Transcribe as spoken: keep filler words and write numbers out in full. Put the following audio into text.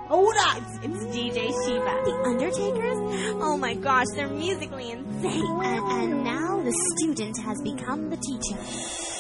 Hold on. It's, it's D J Shiva. The Undertakers? Oh my gosh, they're musically insane. And, and now the student has become the teacher.